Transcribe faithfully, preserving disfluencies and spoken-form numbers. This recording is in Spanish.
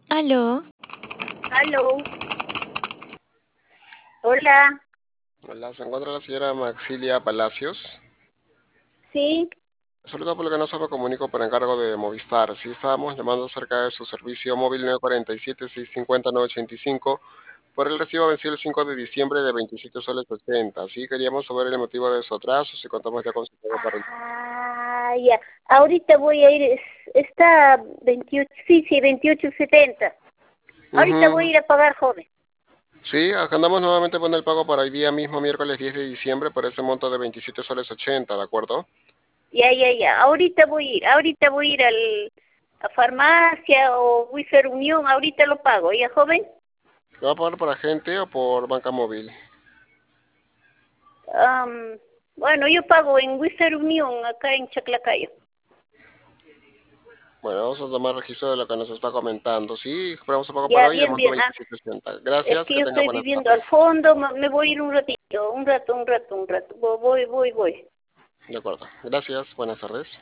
Aló. Aló. Hola. Hola, se encuentra la señora Maxilia Palacios. Sí. Saludos por lo que no se me comunico por encargo de Movistar. Sí, estábamos llamando acerca de su servicio móvil nueve cuatro siete, seis cinco cero, nueve ocho cinco por el recibo vencido el cinco de diciembre de veintisiete soles ochenta. Sí, queríamos saber el motivo de su atraso, si contamos ya con su pago para el... Ah, ya. Ahorita voy a ir. es- Está veintiocho, sí, sí, veintiocho setenta. Ahorita voy a Ujú. ir a pagar, joven. Sí, agendamos nuevamente poner el pago para hoy día mismo, miércoles diez de diciembre, por ese monto de veintisiete soles ochenta, ¿de acuerdo? Ya, ya, ya. Ahorita voy a ir. Ahorita voy a ir al, a farmacia o voy a hacer reunión. Ahorita lo pago, ¿ya, joven? ¿Lo va a pagar por agente o por banca móvil? Am, bueno, yo pago en Wizard Unión, acá en Chaclacayo. Bueno, vamos a tomar registro de lo que nos está comentando. Sí, esperamos el pago para Ya, hoy, el bien, monto bien. Ah, veintisiete ochenta. es Gracias, que que yo tenga estoy buenas viviendo al tardes. fondo. ma- Me voy a ir un ratito, un rato, un rato, un rato. Voy, voy, voy. De acuerdo. Gracias, buenas tardes.